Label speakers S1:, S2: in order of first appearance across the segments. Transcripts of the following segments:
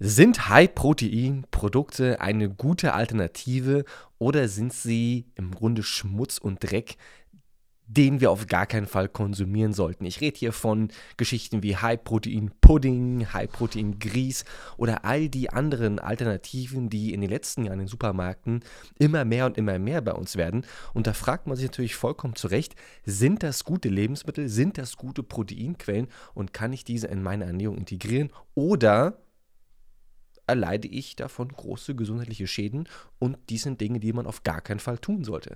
S1: Sind High-Protein-Produkte eine gute Alternative oder sind sie im Grunde Schmutz und Dreck, den wir auf gar keinen Fall konsumieren sollten? Ich rede hier von Geschichten wie High-Protein-Pudding, High-Protein-Grieß oder all die anderen Alternativen, die in den letzten Jahren in den Supermärkten immer mehr und immer mehr bei uns werden. Und da fragt man sich natürlich vollkommen zu Recht, sind das gute Lebensmittel, sind das gute Proteinquellen und kann ich diese in meine Ernährung integrieren oder erleide ich davon große gesundheitliche Schäden und dies sind Dinge, die man auf gar keinen Fall tun sollte.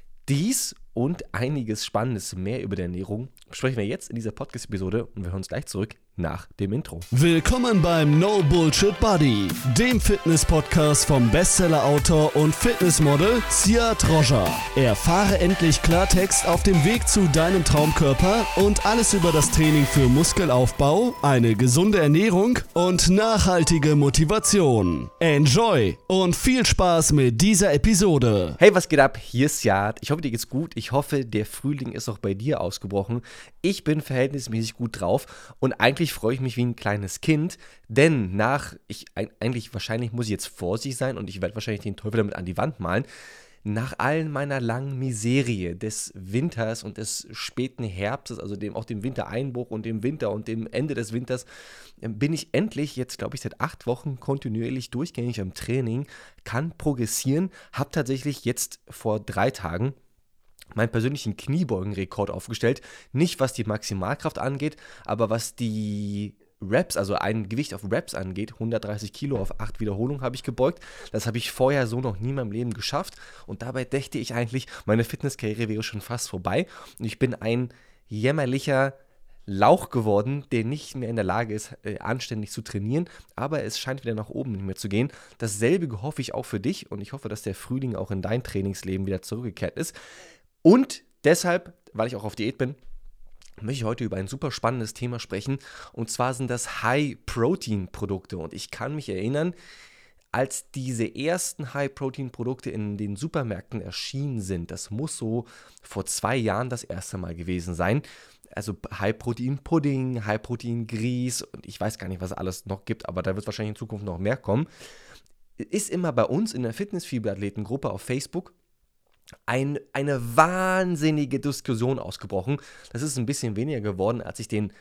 S1: Dies und einiges Spannendes mehr über die Ernährung besprechen wir jetzt in dieser Podcast-Episode und wir hören uns gleich zurück nach dem Intro.
S2: Willkommen beim No Bullshit Buddy, dem Fitness-Podcast vom Bestseller-Autor und Fitnessmodel Siad Rojah. Erfahre endlich Klartext auf dem Weg zu deinem Traumkörper und alles über das Training für Muskelaufbau, eine gesunde Ernährung und nachhaltige Motivation. Enjoy und viel Spaß mit dieser Episode.
S1: Hey, was geht ab? Hier ist Siad. Ich hoffe, dir geht's gut. Ich hoffe, der Frühling ist auch bei dir ausgebrochen. Ich bin verhältnismäßig gut drauf und eigentlich freue ich mich wie ein kleines Kind, denn wahrscheinlich muss ich jetzt vorsichtig sein und ich werde wahrscheinlich den Teufel damit an die Wand malen. Nach all meiner langen Miserie des Winters und des späten Herbstes, also auch dem Wintereinbruch und dem Winter und dem Ende des Winters, bin ich endlich jetzt, glaube ich, seit 8 Wochen kontinuierlich durchgängig am Training, kann progressieren, habe tatsächlich jetzt vor 3 Tagen meinen persönlichen Kniebeugenrekord aufgestellt. Nicht was die Maximalkraft angeht, aber was die Reps, also ein Gewicht auf Reps angeht, 130 Kilo auf 8 Wiederholungen habe ich gebeugt. Das habe ich vorher so noch nie in meinem Leben geschafft. Und dabei dachte ich eigentlich, meine Fitnesskarriere wäre schon fast vorbei. Und ich bin ein jämmerlicher Lauch geworden, der nicht mehr in der Lage ist, anständig zu trainieren. Aber es scheint wieder nach oben nicht mehr zu gehen. Dasselbe hoffe ich auch für dich. Und ich hoffe, dass der Frühling auch in dein Trainingsleben wieder zurückgekehrt ist. Und deshalb, weil ich auch auf Diät bin, möchte ich heute über ein super spannendes Thema sprechen. Und zwar sind das High-Protein-Produkte. Und ich kann mich erinnern, als diese ersten High-Protein-Produkte in den Supermärkten erschienen sind, das muss so vor 2 Jahren das erste Mal gewesen sein. Also High-Protein-Pudding, High-Protein-Grieß und ich weiß gar nicht, was es alles noch gibt, aber da wird wahrscheinlich in Zukunft noch mehr kommen. Ist immer bei uns in der Fitnessfieber-Athletengruppe auf Facebook eine wahnsinnige Diskussion ausgebrochen. Das ist ein bisschen weniger geworden, als ich den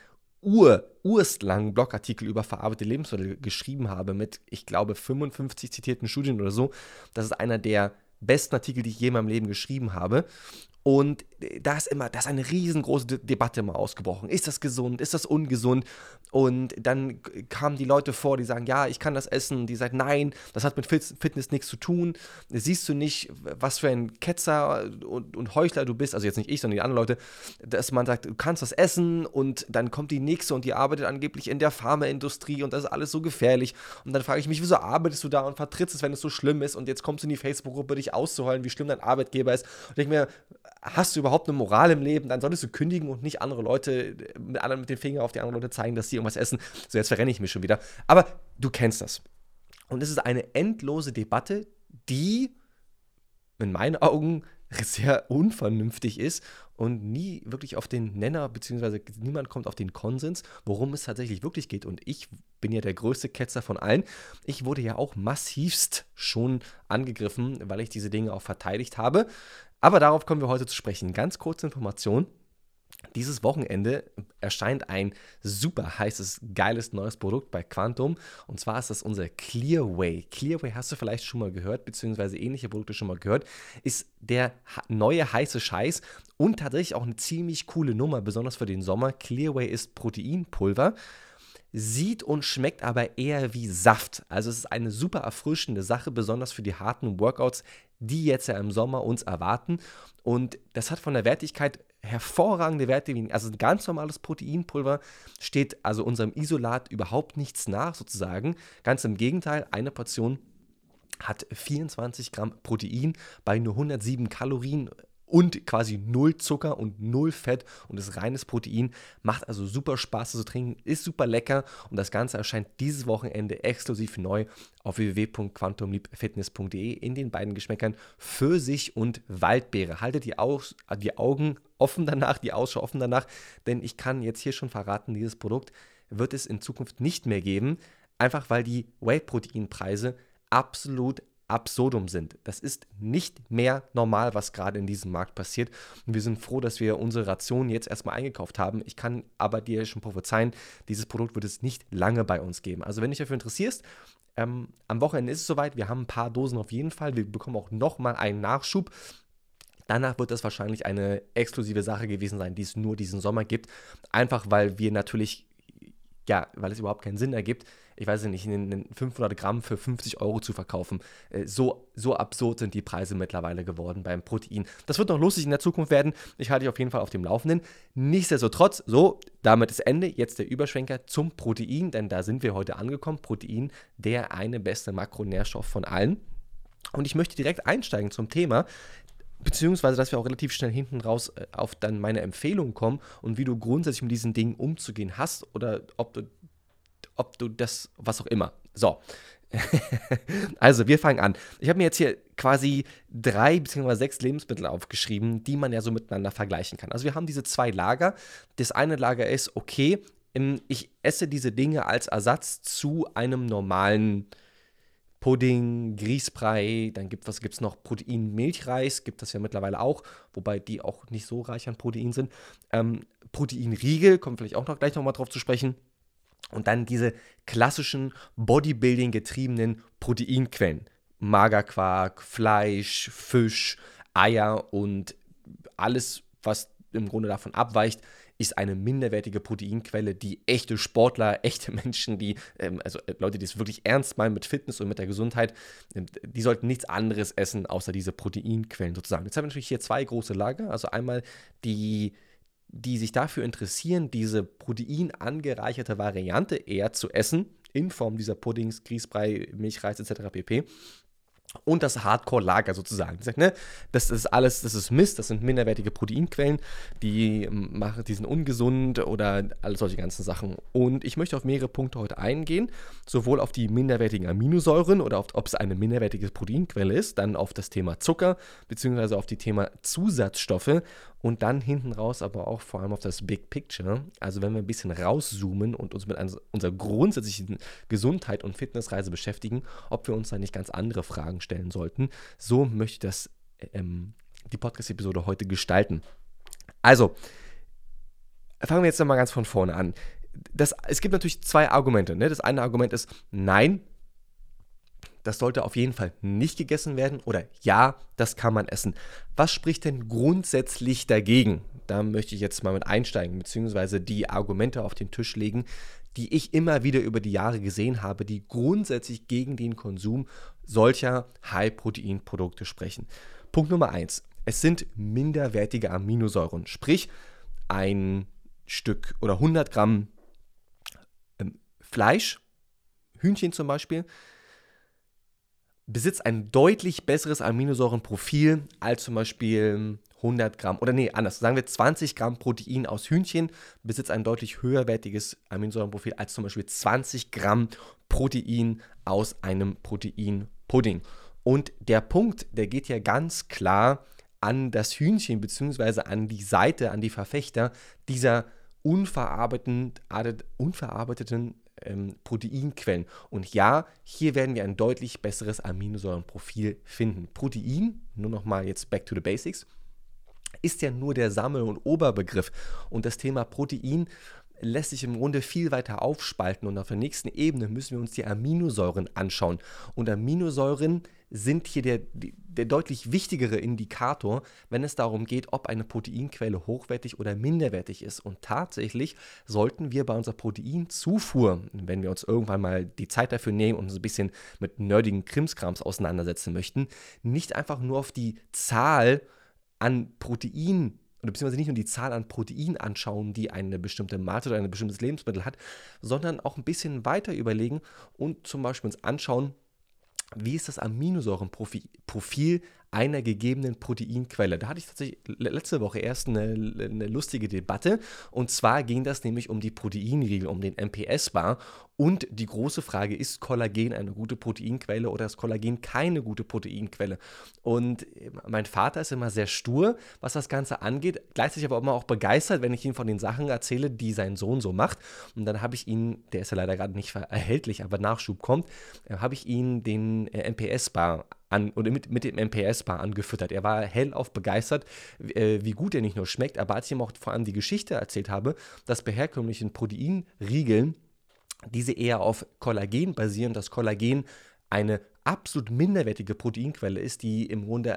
S1: urstlangen Blogartikel über verarbeitete Lebensmittel geschrieben habe mit, ich glaube, 55 zitierten Studien oder so. Das ist einer der besten Artikel, die ich je in meinem Leben geschrieben habe. Und da ist eine riesengroße Debatte immer ausgebrochen. Ist das gesund? Ist das ungesund? Und dann kamen die Leute vor, die sagen, ja, ich kann das essen. Die sagen, nein, das hat mit Fitness nichts zu tun. Siehst du nicht, was für ein Ketzer und Heuchler du bist? Also jetzt nicht ich, sondern die anderen Leute. Dass man sagt, du kannst das essen und dann kommt die nächste und die arbeitet angeblich in der Pharmaindustrie und das ist alles so gefährlich. Und dann frage ich mich, wieso arbeitest du da und vertrittst es, wenn es so schlimm ist? Und jetzt kommst du in die Facebook-Gruppe, dich auszuheulen, wie schlimm dein Arbeitgeber ist. Und ich denke mir, hast du überhaupt eine Moral im Leben, dann solltest du kündigen und nicht andere Leute mit dem Finger auf die anderen Leute zeigen, dass sie irgendwas essen. So, jetzt verrenne ich mich schon wieder. Aber du kennst das. Und es ist eine endlose Debatte, die in meinen Augen sehr unvernünftig ist und nie wirklich auf den Nenner, beziehungsweise niemand kommt auf den Konsens, worum es tatsächlich wirklich geht. Und ich bin ja der größte Ketzer von allen. Ich wurde ja auch massivst schon angegriffen, weil ich diese Dinge auch verteidigt habe. Aber darauf kommen wir heute zu sprechen. Ganz kurze Information. Dieses Wochenende erscheint ein super heißes, geiles neues Produkt bei Quantum. Und zwar ist das unser Clearway. Clearway hast du vielleicht schon mal gehört, beziehungsweise ähnliche Produkte schon mal gehört. Ist der neue heiße Scheiß und tatsächlich auch eine ziemlich coole Nummer, besonders für den Sommer. Clearway ist Proteinpulver. Sieht und schmeckt aber eher wie Saft. Also es ist eine super erfrischende Sache, besonders für die harten Workouts, die jetzt ja im Sommer uns erwarten. Und das hat von der Wertigkeit hervorragende Werte, also ein ganz normales Proteinpulver steht also unserem Isolat überhaupt nichts nach sozusagen. Ganz im Gegenteil, eine Portion hat 24 Gramm Protein bei nur 107 Kalorien und quasi 0 Zucker und 0 Fett und ist reines Protein. Macht also super Spaß, das zu trinken, ist super lecker und das Ganze erscheint dieses Wochenende exklusiv neu auf www.quantumleapfitness.de in den beiden Geschmäckern Pfirsich und Waldbeere. Haltet die Augen offen danach, die Ausschau offen danach, denn ich kann jetzt hier schon verraten, dieses Produkt wird es in Zukunft nicht mehr geben. einfach weil die Whey-Protein-Preise absolut absurdum sind. Das ist nicht mehr normal, was gerade in diesem Markt passiert. Und wir sind froh, dass wir unsere Rationen jetzt erstmal eingekauft haben. Ich kann aber dir schon prophezeien, dieses Produkt wird es nicht lange bei uns geben. Also wenn du dich dafür interessierst, am Wochenende ist es soweit. Wir haben ein paar Dosen auf jeden Fall. Wir bekommen auch nochmal einen Nachschub. Danach wird das wahrscheinlich eine exklusive Sache gewesen sein, die es nur diesen Sommer gibt. Einfach weil wir natürlich, weil es überhaupt keinen Sinn ergibt, ich weiß nicht, 500 Gramm für 50 € zu verkaufen. So absurd sind die Preise mittlerweile geworden beim Protein. Das wird noch lustig in der Zukunft werden. Ich halte dich auf jeden Fall auf dem Laufenden. Nichtsdestotrotz, damit ist Ende. Jetzt der Überschwenker zum Protein, denn da sind wir heute angekommen. Protein, der eine beste Makronährstoff von allen. Und ich möchte direkt einsteigen zum Thema, beziehungsweise, dass wir auch relativ schnell hinten raus auf dann meine Empfehlung kommen und wie du grundsätzlich mit diesen Dingen umzugehen hast oder ob du das, was auch immer. So, also wir fangen an. Ich habe mir jetzt hier quasi 3 bzw. 6 Lebensmittel aufgeschrieben, die man ja so miteinander vergleichen kann. Also wir haben diese 2 Lager. Das eine Lager ist, okay, ich esse diese Dinge als Ersatz zu einem normalen Pudding, Grießbrei, dann gibt es noch Protein-Milchreis, gibt es ja mittlerweile auch, wobei die auch nicht so reich an Protein sind. Proteinriegel, kommt vielleicht auch gleich nochmal drauf zu sprechen. Und dann diese klassischen Bodybuilding-getriebenen Proteinquellen. Magerquark, Fleisch, Fisch, Eier und alles, was im Grunde davon abweicht, ist eine minderwertige Proteinquelle, die echte Sportler, echte Menschen, Leute, die es wirklich ernst meinen mit Fitness und mit der Gesundheit, die sollten nichts anderes essen, außer diese Proteinquellen sozusagen. Jetzt haben wir natürlich hier 2 große Lager, also einmal die sich dafür interessieren, diese proteinangereicherte Variante eher zu essen, in Form dieser Puddings, Grießbrei, Milchreis etc. pp. Und das Hardcore-Lager sozusagen. Das ist alles, das ist Mist, das sind minderwertige Proteinquellen, die sind ungesund oder all solche ganzen Sachen. Und ich möchte auf mehrere Punkte heute eingehen, sowohl auf die minderwertigen Aminosäuren oder ob es eine minderwertige Proteinquelle ist, dann auf das Thema Zucker, beziehungsweise auf die Thema Zusatzstoffe und dann hinten raus aber auch vor allem auf das Big Picture. Also wenn wir ein bisschen rauszoomen und uns mit unserer grundsätzlichen Gesundheit und Fitnessreise beschäftigen, ob wir uns da nicht ganz andere Fragen stellen sollten. So möchte ich die Podcast-Episode heute gestalten. Also, fangen wir jetzt nochmal ganz von vorne an. Es gibt natürlich 2 Argumente. Das eine Argument ist, nein, das sollte auf jeden Fall nicht gegessen werden oder ja, das kann man essen. Was spricht denn grundsätzlich dagegen? Da möchte ich jetzt mal mit einsteigen, beziehungsweise die Argumente auf den Tisch legen, die ich immer wieder über die Jahre gesehen habe, die grundsätzlich gegen den Konsum solcher High-Protein-Produkte sprechen. Punkt Nummer 1. Es sind minderwertige Aminosäuren, sprich ein Stück oder 100 Gramm Fleisch, Hühnchen zum Beispiel, besitzt ein deutlich besseres Aminosäurenprofil als zum Beispiel 100 Gramm, oder sagen wir 20 Gramm Protein aus Hühnchen besitzt ein deutlich höherwertiges Aminosäurenprofil als zum Beispiel 20 Gramm Protein aus einem Proteinpudding. Und der Punkt, der geht ja ganz klar an das Hühnchen beziehungsweise an die Seite, an die Verfechter dieser unverarbeiteten Proteinquellen. Und ja, hier werden wir ein deutlich besseres Aminosäurenprofil finden. Protein, nur nochmal jetzt back to the basics, ist ja nur der Sammel- und Oberbegriff. Und das Thema Protein lässt sich im Grunde viel weiter aufspalten. Und auf der nächsten Ebene müssen wir uns die Aminosäuren anschauen. Und Aminosäuren sind hier der deutlich wichtigere Indikator, wenn es darum geht, ob eine Proteinquelle hochwertig oder minderwertig ist. Und tatsächlich sollten wir bei unserer Proteinzufuhr, wenn wir uns irgendwann mal die Zeit dafür nehmen und uns ein bisschen mit nerdigen Krimskrams auseinandersetzen möchten, nicht einfach nur auf die Zahl an Protein oder beziehungsweise nicht nur die Zahl an Protein anschauen, die eine bestimmte Mahlzeit oder ein bestimmtes Lebensmittel hat, sondern auch ein bisschen weiter überlegen und zum Beispiel uns anschauen, wie ist das Aminosäurenprofil einer gegebenen Proteinquelle. Da hatte ich tatsächlich letzte Woche erst eine lustige Debatte und zwar ging das nämlich um die Proteinriegel, um den MPS-Bar Und die große Frage, ist Kollagen eine gute Proteinquelle oder ist Kollagen keine gute Proteinquelle? Und mein Vater ist immer sehr stur, was das Ganze angeht, gleichzeitig aber immer auch begeistert, wenn ich ihm von den Sachen erzähle, die sein Sohn so macht. Und dann habe ich ihn, der ist ja leider gerade nicht erhältlich, aber Nachschub kommt, habe ich ihn den MPS-Bar mit dem MPS-Bar angefüttert. Er war hellauf begeistert, wie gut er nicht nur schmeckt, aber als ich ihm auch vor allem die Geschichte erzählt habe, dass bei herkömmlichen Proteinriegeln diese eher auf Kollagen basieren, dass Kollagen eine absolut minderwertige Proteinquelle ist, die im Grunde,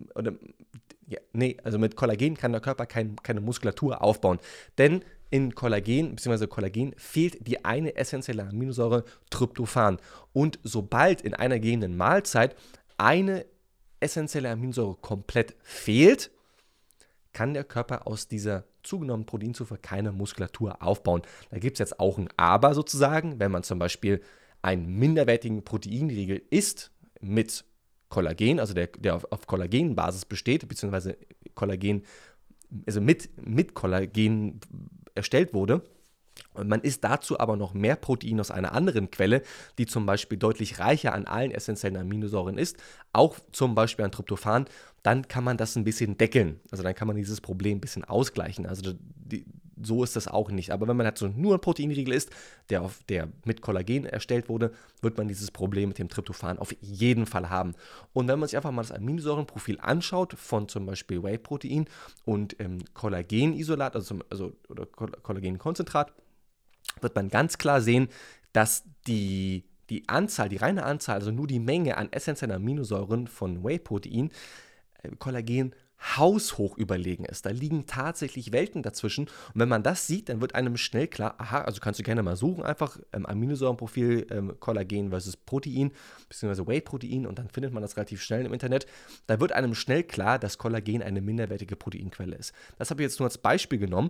S1: also mit Kollagen kann der Körper keine Muskulatur aufbauen. Denn in Kollagen, bzw. Kollagen, fehlt die eine essentielle Aminosäure Tryptophan. Und sobald in einer gegebenen Mahlzeit eine essentielle Aminosäure komplett fehlt, kann der Körper aus dieser zugenommenen Proteinzufuhr keine Muskulatur aufbauen. Da gibt es jetzt auch ein Aber sozusagen, wenn man zum Beispiel einen minderwertigen Proteinriegel isst mit Kollagen, also der auf Kollagenbasis besteht, beziehungsweise Kollagen, also mit Kollagen erstellt wurde, und man isst dazu aber noch mehr Protein aus einer anderen Quelle, die zum Beispiel deutlich reicher an allen essentiellen Aminosäuren ist, auch zum Beispiel an Tryptophan, dann kann man das ein bisschen deckeln. Also dann kann man dieses Problem ein bisschen ausgleichen. Also so ist das auch nicht. Aber wenn man halt so nur ein Proteinriegel isst, der mit Kollagen erstellt wurde, wird man dieses Problem mit dem Tryptophan auf jeden Fall haben. Und wenn man sich einfach mal das Aminosäurenprofil anschaut von zum Beispiel Whey-Protein und Kollagenisolat, oder Kollagenkonzentrat, wird man ganz klar sehen, dass die reine Anzahl, also nur die Menge an essentiellen Aminosäuren von Whey-Protein, Kollagen haushoch überlegen ist. Da liegen tatsächlich Welten dazwischen. Und wenn man das sieht, dann wird einem schnell klar, aha, also kannst du gerne mal suchen, einfach Aminosäurenprofil Kollagen versus Protein, beziehungsweise Whey-Protein, und dann findet man das relativ schnell im Internet. Da wird einem schnell klar, dass Kollagen eine minderwertige Proteinquelle ist. Das habe ich jetzt nur als Beispiel genommen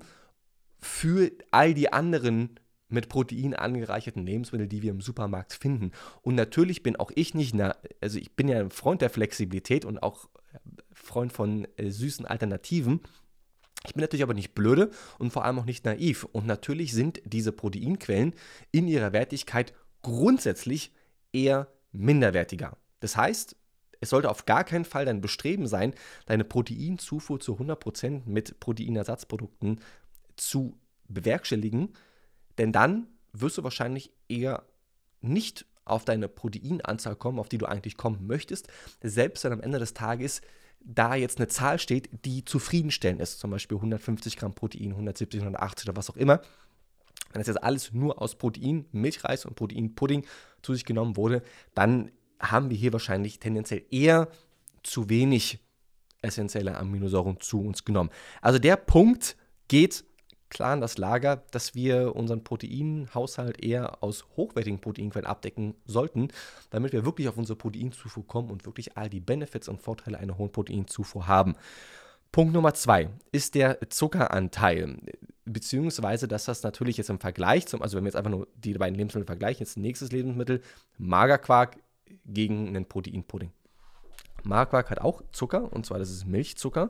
S1: für all die anderen mit Protein angereicherten Lebensmittel, die wir im Supermarkt finden. Und natürlich bin auch ich nicht, also ich bin ja ein Freund der Flexibilität und auch Freund von süßen Alternativen. Ich bin natürlich aber nicht blöde und vor allem auch nicht naiv. Und natürlich sind diese Proteinquellen in ihrer Wertigkeit grundsätzlich eher minderwertiger. Das heißt, es sollte auf gar keinen Fall dein Bestreben sein, deine Proteinzufuhr zu 100% mit Proteinersatzprodukten zu bewerkstelligen, denn dann wirst du wahrscheinlich eher nicht auf deine Proteinanzahl kommen, auf die du eigentlich kommen möchtest, selbst wenn am Ende des Tages da jetzt eine Zahl steht, die zufriedenstellend ist, zum Beispiel 150 Gramm Protein, 170, 180 oder was auch immer. Wenn das jetzt alles nur aus Protein, Milchreis und Proteinpudding zu sich genommen wurde, dann haben wir hier wahrscheinlich tendenziell eher zu wenig essentielle Aminosäuren zu uns genommen. Also der Punkt geht klar in das Lager, dass wir unseren Proteinhaushalt eher aus hochwertigen Proteinquellen abdecken sollten, damit wir wirklich auf unsere Proteinzufuhr kommen und wirklich all die Benefits und Vorteile einer hohen Proteinzufuhr haben. Punkt Nummer 2 ist der Zuckeranteil, beziehungsweise, dass das natürlich jetzt im Vergleich also wenn wir jetzt einfach nur die beiden Lebensmittel vergleichen, jetzt nächstes Lebensmittel, Magerquark gegen einen Proteinpudding. Magerquark hat auch Zucker, und zwar das ist Milchzucker.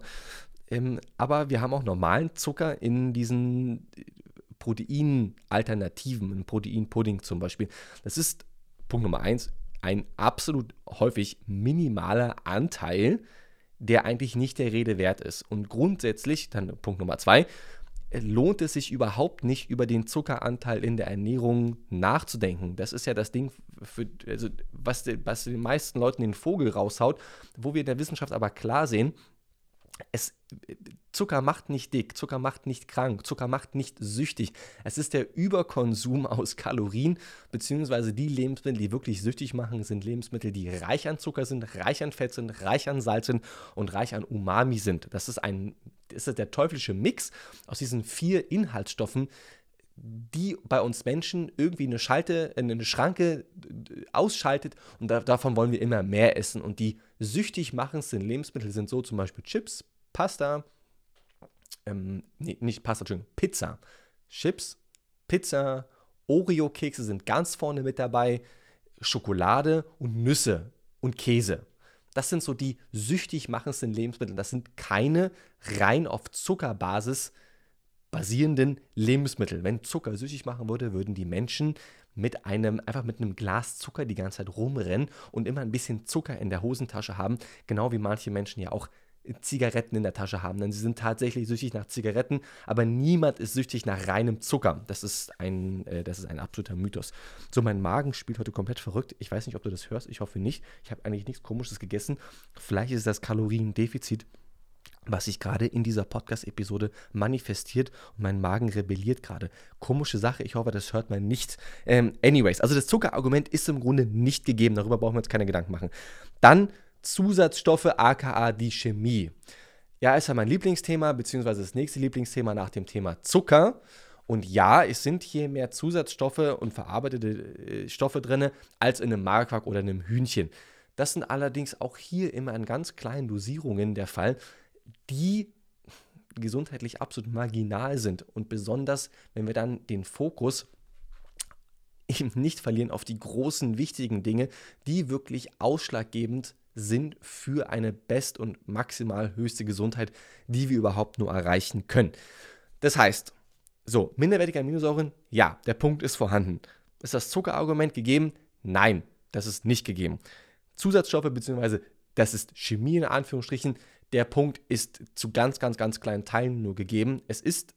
S1: Aber wir haben auch normalen Zucker in diesen Proteinalternativen, im Proteinpudding zum Beispiel. Das ist Punkt Nummer 1, ein absolut häufig minimaler Anteil, der eigentlich nicht der Rede wert ist. Und grundsätzlich, dann Punkt Nummer 2, lohnt es sich überhaupt nicht, über den Zuckeranteil in der Ernährung nachzudenken. Das ist ja das Ding, was den meisten Leuten den Vogel raushaut, wo wir in der Wissenschaft aber klar sehen, Zucker macht nicht dick, Zucker macht nicht krank, Zucker macht nicht süchtig. Es ist der Überkonsum aus Kalorien, beziehungsweise die Lebensmittel, die wirklich süchtig machen, sind Lebensmittel, die reich an Zucker sind, reich an Fett sind, reich an Salz sind und reich an Umami sind. Das ist der teuflische Mix aus diesen 4 Inhaltsstoffen, die bei uns Menschen irgendwie eine Schranke ausschaltet, und davon wollen wir immer mehr essen. Und die süchtig machendsten Lebensmittel sind so zum Beispiel Chips, Pasta, Pizza. Chips, Pizza, Oreo-Kekse sind ganz vorne mit dabei, Schokolade und Nüsse und Käse. Das sind so die süchtig machendsten Lebensmittel. Das sind keine rein auf Zuckerbasis basierenden Lebensmittel. Wenn Zucker süchtig machen würde, würden die Menschen einfach mit einem Glas Zucker die ganze Zeit rumrennen und immer ein bisschen Zucker in der Hosentasche haben, genau wie manche Menschen ja auch Zigaretten in der Tasche haben, denn sie sind tatsächlich süchtig nach Zigaretten, aber niemand ist süchtig nach reinem Zucker. Das ist ein absoluter Mythos. So, mein Magen spielt heute komplett verrückt. Ich weiß nicht, ob du das hörst, ich hoffe nicht. Ich habe eigentlich nichts Komisches gegessen. Vielleicht ist es das Kaloriendefizit, was sich gerade in dieser Podcast-Episode manifestiert und mein Magen rebelliert gerade. Komische Sache, ich hoffe, das hört man nicht. Anyways, also das Zuckerargument ist im Grunde nicht gegeben, darüber brauchen wir uns keine Gedanken machen. Dann Zusatzstoffe, aka die Chemie. Ja, ist ja mein Lieblingsthema, beziehungsweise das nächste Lieblingsthema nach dem Thema Zucker. Und ja, es sind hier mehr Zusatzstoffe und verarbeitete Stoffe drin, als in einem Magerquark oder einem Hühnchen. Das sind allerdings auch hier immer in ganz kleinen Dosierungen der Fall, die gesundheitlich absolut marginal sind. Und besonders, wenn wir dann den Fokus eben nicht verlieren auf die großen, wichtigen Dinge, die wirklich ausschlaggebend sind für eine best- und maximal höchste Gesundheit, die wir überhaupt nur erreichen können. Das heißt, so, minderwertige Aminosäuren, ja, der Punkt ist vorhanden. Ist das Zuckerargument gegeben? Nein, das ist nicht gegeben. Zusatzstoffe, beziehungsweise das ist Chemie in Anführungsstrichen, der Punkt ist zu ganz, ganz, ganz kleinen Teilen nur gegeben. Es ist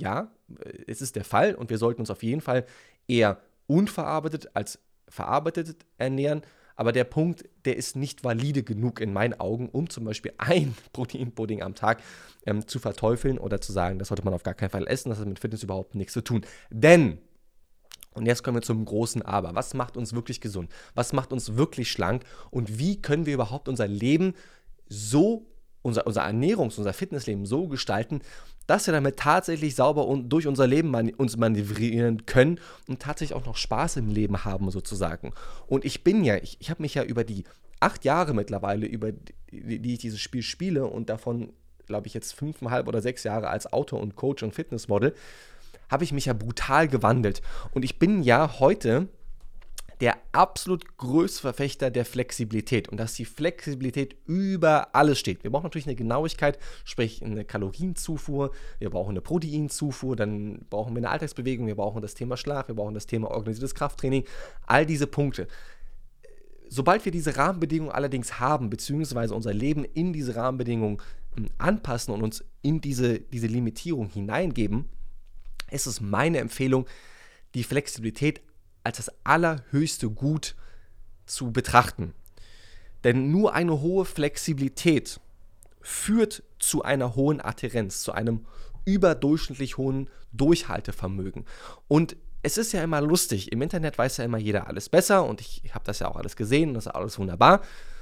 S1: der Fall und wir sollten uns auf jeden Fall eher unverarbeitet als verarbeitet ernähren. Aber der Punkt, der ist nicht valide genug in meinen Augen, um zum Beispiel ein Proteinpudding am Tag zu verteufeln oder zu sagen, das sollte man auf gar keinen Fall essen, das hat mit Fitness überhaupt nichts zu tun. Denn, und jetzt kommen wir zum großen Aber, was macht uns wirklich gesund? Was macht uns wirklich schlank? Und wie können wir überhaupt unser Leben so, unser unser Fitnessleben so gestalten, dass wir damit tatsächlich sauber und durch unser Leben uns manövrieren können und tatsächlich auch noch Spaß im Leben haben sozusagen. Und ich habe mich ja über die 8 Jahre mittlerweile, über die ich dieses Spiel spiele und davon, glaube ich, jetzt 5,5 oder 6 Jahre als Autor und Coach und Fitnessmodel, habe ich mich ja brutal gewandelt. Und ich bin ja heute der absolut größte Verfechter der Flexibilität und dass die Flexibilität über alles steht. Wir brauchen natürlich eine Genauigkeit, sprich eine Kalorienzufuhr, wir brauchen eine Proteinzufuhr, dann brauchen wir eine Alltagsbewegung, wir brauchen das Thema Schlaf, wir brauchen das Thema organisiertes Krafttraining, all diese Punkte. Sobald wir diese Rahmenbedingungen allerdings haben, beziehungsweise unser Leben in diese Rahmenbedingungen anpassen und uns in diese Limitierung hineingeben, ist es meine Empfehlung, die Flexibilität als das allerhöchste Gut zu betrachten. Denn nur eine hohe Flexibilität führt zu einer hohen Adhärenz, zu einem überdurchschnittlich hohen Durchhaltevermögen. Und es ist ja immer lustig, im Internet weiß ja immer jeder alles besser und ich habe das ja auch alles gesehen und das ist alles wunderbar.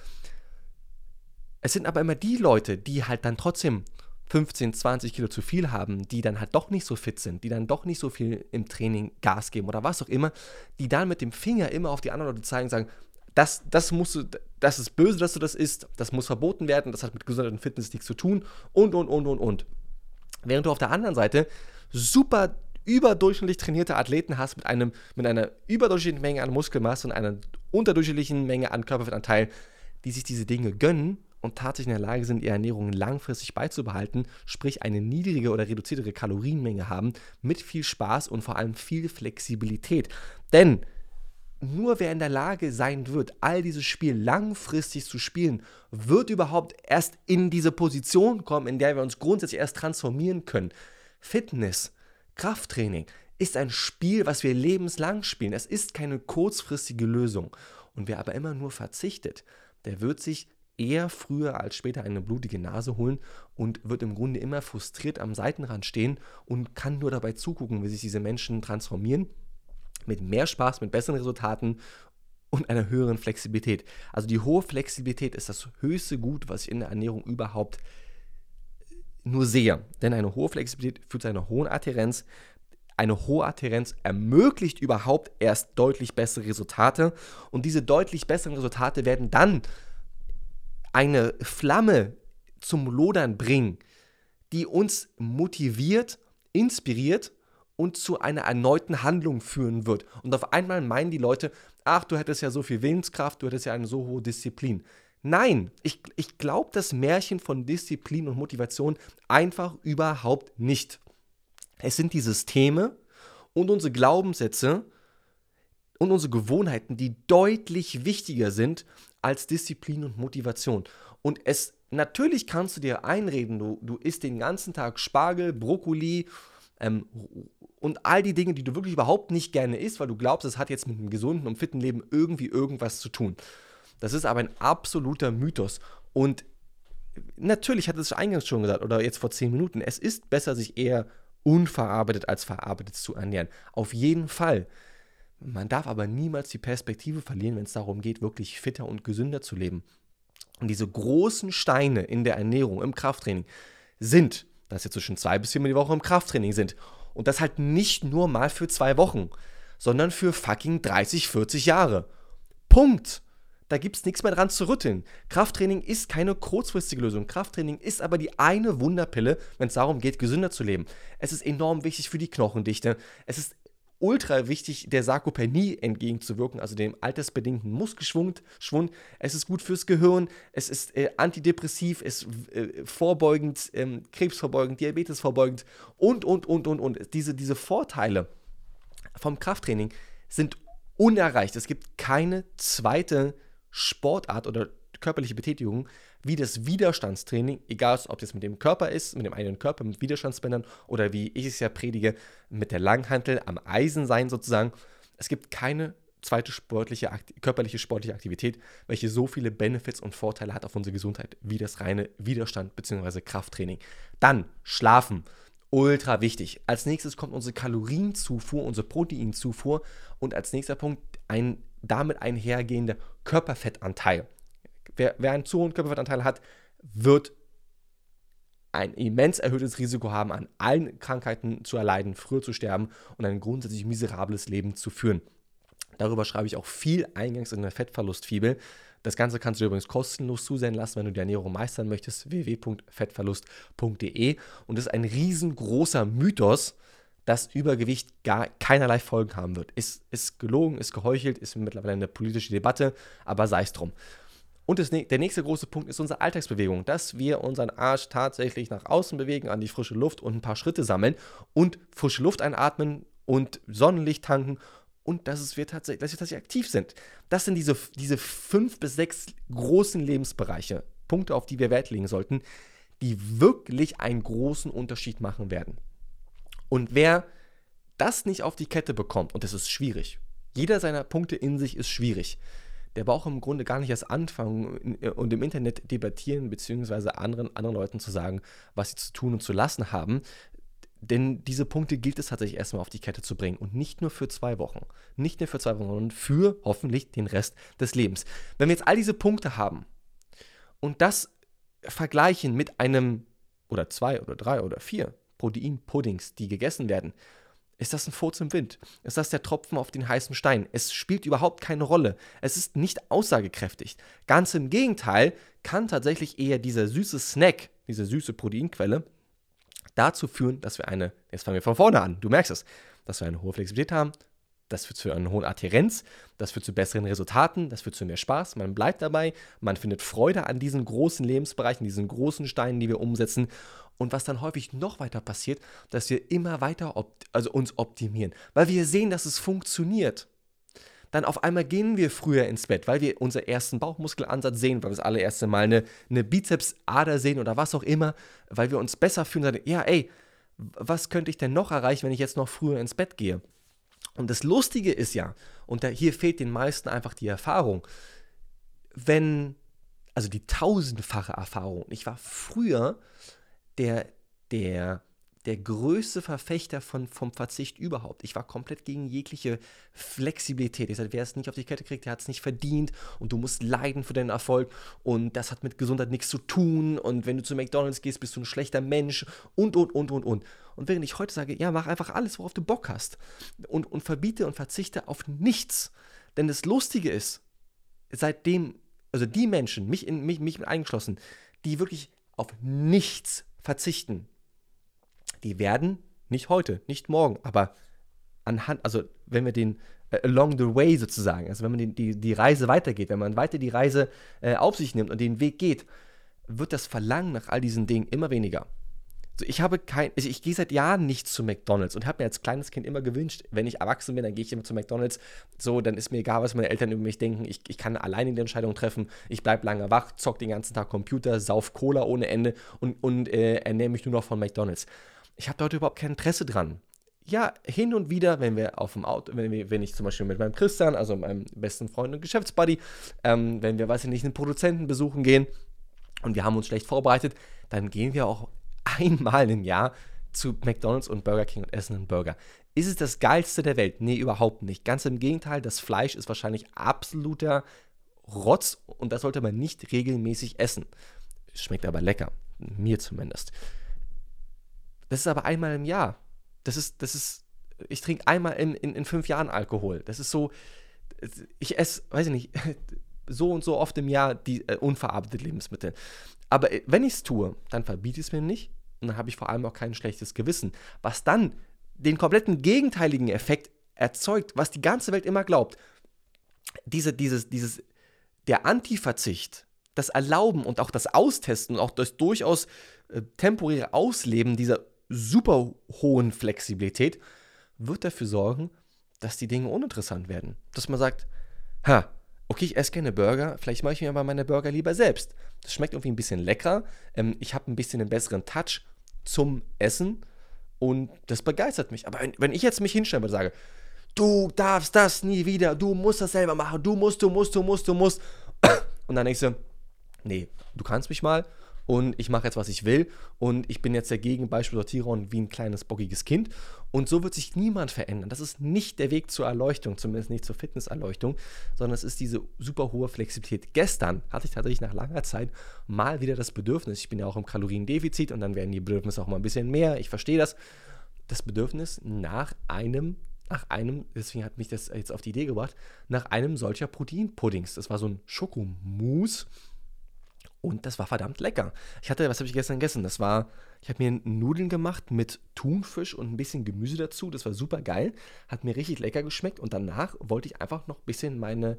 S1: Es sind aber immer die Leute, die halt dann trotzdem 15, 20 Kilo zu viel haben, die dann halt doch nicht so fit sind, die dann doch nicht so viel im Training Gas geben oder was auch immer, die dann mit dem Finger immer auf die anderen Leute zeigen und sagen, das ist böse, dass du das isst, das muss verboten werden, das hat mit Gesundheit und Fitness nichts zu tun und. Während du auf der anderen Seite super überdurchschnittlich trainierte Athleten hast mit einer überdurchschnittlichen Menge an Muskelmasse und einer unterdurchschnittlichen Menge an Körperfettanteil, die sich diese Dinge gönnen und tatsächlich in der Lage sind, ihre Ernährung langfristig beizubehalten, sprich eine niedrige oder reduziertere Kalorienmenge haben, mit viel Spaß und vor allem viel Flexibilität. Denn nur wer in der Lage sein wird, all dieses Spiel langfristig zu spielen, wird überhaupt erst in diese Position kommen, in der wir uns grundsätzlich erst transformieren können. Fitness, Krafttraining ist ein Spiel, was wir lebenslang spielen. Es ist keine kurzfristige Lösung. Und wer aber immer nur verzichtet, der wird sich eher früher als später eine blutige Nase holen und wird im Grunde immer frustriert am Seitenrand stehen und kann nur dabei zugucken, wie sich diese Menschen transformieren, mit mehr Spaß, mit besseren Resultaten und einer höheren Flexibilität. Also die hohe Flexibilität ist das höchste Gut, was ich in der Ernährung überhaupt nur sehe. Denn eine hohe Flexibilität führt zu einer hohen Adhärenz. Eine hohe Adhärenz ermöglicht überhaupt erst deutlich bessere Resultate und diese deutlich besseren Resultate werden dann eine Flamme zum Lodern bringen, die uns motiviert, inspiriert und zu einer erneuten Handlung führen wird. Und auf einmal meinen die Leute, ach, du hättest ja so viel Willenskraft, du hättest ja eine so hohe Disziplin. Nein, ich glaube das Märchen von Disziplin und Motivation einfach überhaupt nicht. Es sind die Systeme und unsere Glaubenssätze, und unsere Gewohnheiten, die deutlich wichtiger sind als Disziplin und Motivation. Und natürlich kannst du dir einreden, du isst den ganzen Tag Spargel, Brokkoli und all die Dinge, die du wirklich überhaupt nicht gerne isst, weil du glaubst, es hat jetzt mit einem gesunden und fitten Leben irgendwie irgendwas zu tun. Das ist aber ein absoluter Mythos. Und natürlich hat es eingangs schon gesagt, oder jetzt vor 10 Minuten, es ist besser, sich eher unverarbeitet als verarbeitet zu ernähren. Auf jeden Fall. Man darf aber niemals die Perspektive verlieren, wenn es darum geht, wirklich fitter und gesünder zu leben. Und diese großen Steine in der Ernährung, im Krafttraining, sind, dass wir zwischen 2 bis 4 Mal die Woche im Krafttraining sind. Und das halt nicht nur mal für 2 Wochen, sondern für fucking 30, 40 Jahre. Punkt. Da gibt es nichts mehr dran zu rütteln. Krafttraining ist keine kurzfristige Lösung. Krafttraining ist aber die eine Wunderpille, wenn es darum geht, gesünder zu leben. Es ist enorm wichtig für die Knochendichte. Es ist ultra wichtig, der Sarkopenie entgegenzuwirken, also dem altersbedingten Muskelschwund. Es ist gut fürs Gehirn, es ist antidepressiv, es ist vorbeugend, krebsvorbeugend, diabetesvorbeugend und. Diese Vorteile vom Krafttraining sind unerreicht. Es gibt keine zweite Sportart oder körperliche Betätigung wie das Widerstandstraining, egal ob es mit dem Körper ist, mit dem eigenen Körper, mit Widerstandsbändern oder wie ich es ja predige, mit der Langhantel am Eisensein sozusagen. Es gibt keine zweite körperliche sportliche Aktivität, welche so viele Benefits und Vorteile hat auf unsere Gesundheit wie das reine Widerstand bzw. Krafttraining. Dann Schlafen. Ultra wichtig. Als nächstes kommt unsere Kalorienzufuhr, unsere Proteinzufuhr und als nächster Punkt ein damit einhergehender Körperfettanteil. Wer einen zu hohen Körperfettanteil hat, wird ein immens erhöhtes Risiko haben, an allen Krankheiten zu erleiden, früher zu sterben und ein grundsätzlich miserables Leben zu führen. Darüber schreibe ich auch viel eingangs in der Fettverlustfibel. Das Ganze kannst du übrigens kostenlos zusenden lassen, wenn du die Ernährung meistern möchtest, www.fettverlust.de. Und das ist ein riesengroßer Mythos, dass Übergewicht gar keinerlei Folgen haben wird. Ist gelogen, ist geheuchelt, ist mittlerweile eine politische Debatte, aber sei es drum. Und der nächste große Punkt ist unsere Alltagsbewegung, dass wir unseren Arsch tatsächlich nach außen bewegen, an die frische Luft und ein paar Schritte sammeln und frische Luft einatmen und Sonnenlicht tanken und dass wir tatsächlich aktiv sind. Das sind diese 5 bis 6 großen Lebensbereiche, Punkte, auf die wir Wert legen sollten, die wirklich einen großen Unterschied machen werden. Und wer das nicht auf die Kette bekommt, und das ist schwierig, jeder seiner Punkte in sich ist schwierig, der braucht im Grunde gar nicht erst anfangen und im Internet debattieren, beziehungsweise anderen Leuten zu sagen, was sie zu tun und zu lassen haben. Denn diese Punkte gilt es tatsächlich erstmal auf die Kette zu bringen. Und nicht nur für 2 Wochen. Nicht nur für 2 Wochen, sondern für hoffentlich den Rest des Lebens. Wenn wir jetzt all diese Punkte haben und das vergleichen mit einem oder 2 oder 3 oder 4 Proteinpuddings, die gegessen werden, ist das ein Furz im Wind? Ist das der Tropfen auf den heißen Stein? Es spielt überhaupt keine Rolle. Es ist nicht aussagekräftig. Ganz im Gegenteil kann tatsächlich eher dieser süße Snack, diese süße Proteinquelle, dazu führen, dass wir jetzt fangen wir von vorne an, du merkst es, dass wir eine hohe Flexibilität haben, das führt zu einer hohen Adhärenz, das führt zu besseren Resultaten, das führt zu mehr Spaß, man bleibt dabei, man findet Freude an diesen großen Lebensbereichen, diesen großen Steinen, die wir umsetzen. Und was dann häufig noch weiter passiert, dass wir immer weiter uns optimieren, weil wir sehen, dass es funktioniert. Dann auf einmal gehen wir früher ins Bett, weil wir unseren ersten Bauchmuskelansatz sehen, weil wir das allererste Mal eine Bizepsader sehen oder was auch immer, weil wir uns besser fühlen und sagen, ja ey, was könnte ich denn noch erreichen, wenn ich jetzt noch früher ins Bett gehe? Und das Lustige ist ja, und hier fehlt den meisten einfach die Erfahrung, also die 1000-fache Erfahrung. Ich war früher der größte Verfechter vom Verzicht überhaupt. Ich war komplett gegen jegliche Flexibilität. Ich sagte, wer es nicht auf die Kette kriegt, der hat es nicht verdient und du musst leiden für deinen Erfolg und das hat mit Gesundheit nichts zu tun und wenn du zu McDonald's gehst, bist du ein schlechter Mensch und. Und während ich heute sage, ja, mach einfach alles, worauf du Bock hast und verbiete und verzichte auf nichts. Denn das Lustige ist, seitdem, also die Menschen, mich mit eingeschlossen, die wirklich auf nichts verzichten, die werden nicht heute, nicht morgen, aber wenn wir along the way sozusagen, also wenn man die Reise weitergeht, wenn man weiter die Reise auf sich nimmt und den Weg geht, wird das Verlangen nach all diesen Dingen immer weniger. So, ich gehe seit Jahren nicht zu McDonald's und habe mir als kleines Kind immer gewünscht, wenn ich erwachsen bin, dann gehe ich immer zu McDonald's. So, dann ist mir egal, was meine Eltern über mich denken. Ich kann alleine die Entscheidung treffen. Ich bleibe lange wach, zock den ganzen Tag Computer, sauf Cola ohne Ende und ernähre mich nur noch von McDonald's. Ich habe dort überhaupt kein Interesse dran. Ja, hin und wieder, wenn wir auf dem Auto, wenn ich zum Beispiel mit meinem Christian, also meinem besten Freund und Geschäftsbuddy, wenn wir, weiß ich nicht, einen Produzenten besuchen gehen und wir haben uns schlecht vorbereitet, dann gehen wir auch einmal im Jahr zu McDonald's und Burger King und essen einen Burger. Ist es das Geilste der Welt? Nee, überhaupt nicht. Ganz im Gegenteil, das Fleisch ist wahrscheinlich absoluter Rotz und das sollte man nicht regelmäßig essen. Schmeckt aber lecker. Mir zumindest. Das ist aber einmal im Jahr. Ich trinke einmal in 5 Jahren Alkohol. Das ist so, ich esse, weiß ich nicht, so und so oft im Jahr die unverarbeitete Lebensmittel. Aber wenn ich es tue, dann verbiete ich es mir nicht und dann habe ich vor allem auch kein schlechtes Gewissen. Was dann den kompletten gegenteiligen Effekt erzeugt, was die ganze Welt immer glaubt. Der Anti-Verzicht, das Erlauben und auch das Austesten und auch das durchaus temporäre Ausleben dieser super hohen Flexibilität wird dafür sorgen, dass die Dinge uninteressant werden. Dass man sagt, okay, ich esse gerne Burger, vielleicht mache ich mir aber meine Burger lieber selbst. Das schmeckt irgendwie ein bisschen leckerer, ich habe ein bisschen einen besseren Touch zum Essen und das begeistert mich. Aber wenn ich jetzt mich hinstellen würde und sage, du darfst das nie wieder, du musst das selber machen, du musst. Und dann denkst du, nee, du kannst mich mal und ich mache jetzt, was ich will und ich bin jetzt der Gegenbeispiel Sortierer wie ein kleines, bockiges Kind und so wird sich niemand verändern. Das ist nicht der Weg zur Erleuchtung, zumindest nicht zur Fitnesserleuchtung, sondern es ist diese super hohe Flexibilität. Gestern hatte ich tatsächlich nach langer Zeit mal wieder das Bedürfnis, ich bin ja auch im Kaloriendefizit und dann werden die Bedürfnisse auch mal ein bisschen mehr, ich verstehe das Bedürfnis nach einem, deswegen hat mich das jetzt auf die Idee gebracht, nach einem solcher Proteinpuddings. Das war so ein Schokomousse und das war verdammt lecker. Was habe ich gestern gegessen? Ich habe mir Nudeln gemacht mit Thunfisch und ein bisschen Gemüse dazu. Das war super geil, hat mir richtig lecker geschmeckt und danach wollte ich einfach noch ein bisschen meinen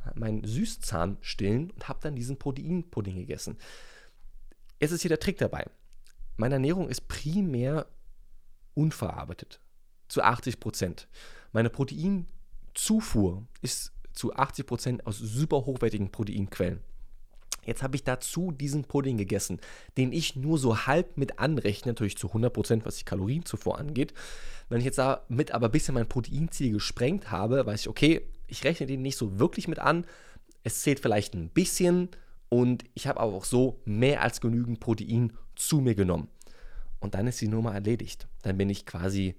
S1: Süßzahn stillen und habe dann diesen Proteinpudding gegessen. Jetzt ist hier der Trick dabei. Meine Ernährung ist primär unverarbeitet. Zu 80%. Meine Proteinzufuhr ist zu 80% aus super hochwertigen Proteinquellen. Jetzt habe ich dazu diesen Pudding gegessen, den ich nur so halb mit anrechne, natürlich zu 100%, was die Kalorienzufuhr angeht. Wenn ich jetzt damit aber ein bisschen mein Proteinziel gesprengt habe, weiß ich, okay, ich rechne den nicht so wirklich mit an. Es zählt vielleicht ein bisschen und ich habe aber auch so mehr als genügend Protein zu mir genommen. Und dann ist die Nummer erledigt. Dann bin ich quasi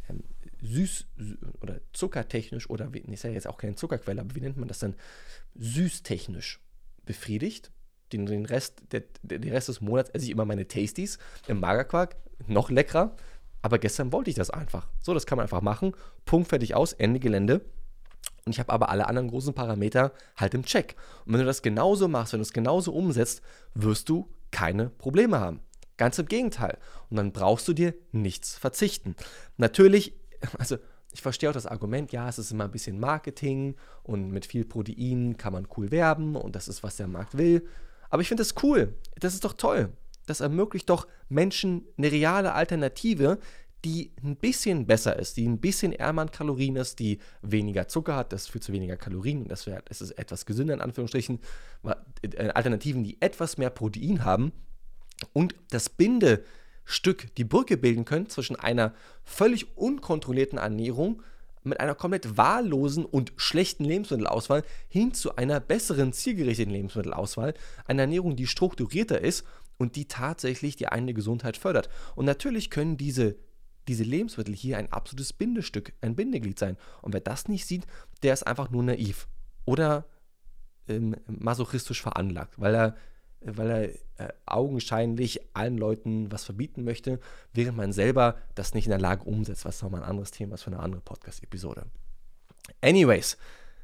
S1: süß- oder zuckertechnisch oder ich sage jetzt auch keine Zuckerquelle, aber wie nennt man das dann? Süßtechnisch befriedigt. Den Rest des Monats esse ich immer meine Tasties im Magerquark, noch leckerer, aber gestern wollte ich das einfach. So, das kann man einfach machen, Punkt, fertig, aus, Ende Gelände. Und ich habe aber alle anderen großen Parameter halt im Check. Und wenn du das genauso machst, wenn du es genauso umsetzt, wirst du keine Probleme haben. Ganz im Gegenteil. Und dann brauchst du dir nichts verzichten. Natürlich, also ich verstehe auch das Argument, ja, es ist immer ein bisschen Marketing und mit viel Protein kann man cool werben und das ist, was der Markt will. Aber ich finde das cool. Das ist doch toll. Das ermöglicht doch Menschen eine reale Alternative, die ein bisschen besser ist, die ein bisschen ärmer an Kalorien ist, die weniger Zucker hat, das führt zu weniger Kalorien, das ist etwas gesünder in Anführungsstrichen, Alternativen, die etwas mehr Protein haben und das Bindestück, die Brücke bilden können zwischen einer völlig unkontrollierten Ernährung mit einer komplett wahllosen und schlechten Lebensmittelauswahl hin zu einer besseren, zielgerichteten Lebensmittelauswahl, einer Ernährung, die strukturierter ist und die tatsächlich die eigene Gesundheit fördert. Und natürlich können diese Lebensmittel hier ein absolutes Bindestück, ein Bindeglied sein. Und wer das nicht sieht, der ist einfach nur naiv oder masochistisch veranlagt, weil er augenscheinlich allen Leuten was verbieten möchte, während man selber das nicht in der Lage umsetzt. Was ist nochmal ein anderes Thema, was für eine andere Podcast-Episode. Anyways,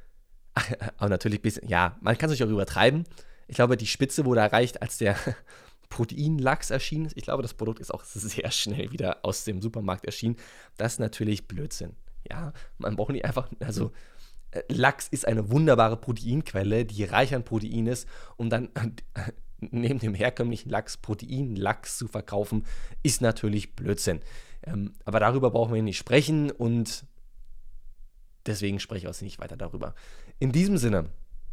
S1: aber natürlich ein bisschen, ja, man kann es sich auch übertreiben. Ich glaube, die Spitze wurde erreicht, als der Proteinlachs erschienen ist. Ich glaube, das Produkt ist auch sehr schnell wieder aus dem Supermarkt erschienen. Das ist natürlich Blödsinn. Ja, man braucht nicht einfach, also Lachs ist eine wunderbare Proteinquelle, die reich an Protein ist und dann neben dem herkömmlichen Lachs Proteinlachs zu verkaufen, ist natürlich Blödsinn. Aber darüber brauchen wir nicht sprechen und deswegen spreche ich auch nicht weiter darüber. In diesem Sinne,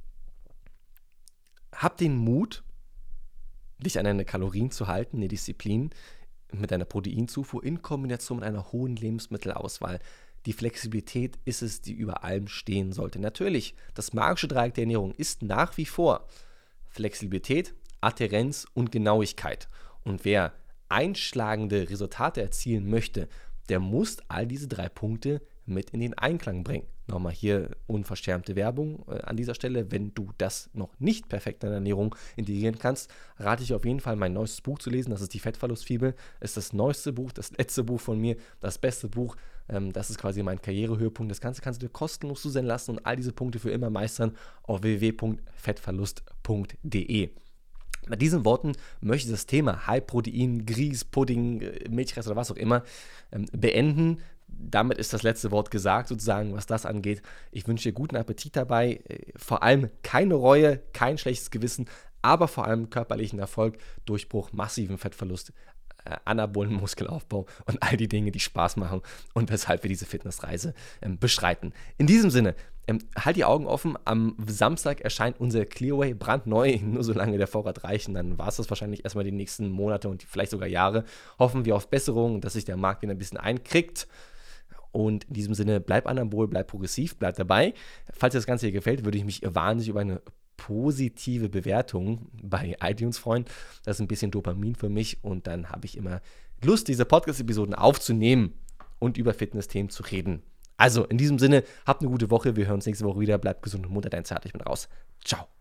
S1: hab den Mut, dich an deine Kalorien zu halten, eine Disziplin mit einer Proteinzufuhr in Kombination mit einer hohen Lebensmittelauswahl. Die Flexibilität ist es, die über allem stehen sollte. Natürlich, das magische Dreieck der Ernährung ist nach wie vor Flexibilität, Adhärenz und Genauigkeit. Und wer einschlagende Resultate erzielen möchte, der muss all diese 3 Punkte mit in den Einklang bringen. Nochmal hier unverschämte Werbung an dieser Stelle. Wenn du das noch nicht perfekt in deine Ernährung integrieren kannst, rate ich auf jeden Fall, mein neuestes Buch zu lesen. Das ist die Fettverlustfibel. Das ist das neueste Buch, das letzte Buch von mir, das beste Buch. Das ist quasi mein Karrierehöhepunkt. Das Ganze kannst du dir kostenlos zusenden lassen und all diese Punkte für immer meistern auf www.fettverlust.de. Mit diesen Worten möchte ich das Thema High-Protein, Grieß, Pudding, Milchreis oder was auch immer beenden. Damit ist das letzte Wort gesagt, sozusagen, was das angeht. Ich wünsche dir guten Appetit dabei, vor allem keine Reue, kein schlechtes Gewissen, aber vor allem körperlichen Erfolg, Durchbruch, massiven Fettverlust, anabolen Muskelaufbau und all die Dinge, die Spaß machen und weshalb wir diese Fitnessreise bestreiten. In diesem Sinne, halt die Augen offen, am Samstag erscheint unser Clearway brandneu, nur solange der Vorrat reicht, und dann war es das wahrscheinlich erstmal die nächsten Monate und vielleicht sogar Jahre. Hoffen wir auf Besserung, dass sich der Markt wieder ein bisschen einkriegt. Und in diesem Sinne, bleib anabol, bleib progressiv, bleib dabei. Falls dir das Ganze hier gefällt, würde ich mich wahnsinnig über eine positive Bewertung bei iTunes freuen. Das ist ein bisschen Dopamin für mich und dann habe ich immer Lust, diese Podcast-Episoden aufzunehmen und über Fitness-Themen zu reden. Also in diesem Sinne, habt eine gute Woche. Wir hören uns nächste Woche wieder. Bleibt gesund und munter, dein Zart. Ich bin raus. Ciao.